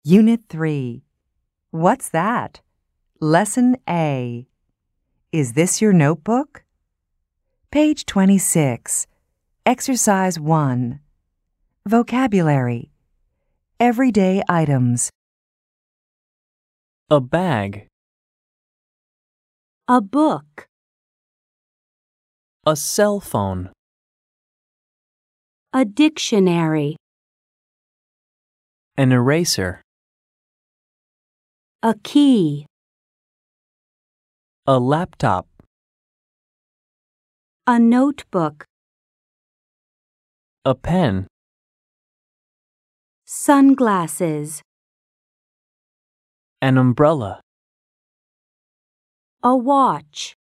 Unit 3. What's that? Lesson A. Is this your notebook? Page 26. Exercise 1. Vocabulary. Everyday items. A bag. A book. A cell phone. A dictionary. An eraser. A key. A laptop. A notebook. A pen. Sunglasses. An umbrella. A watch.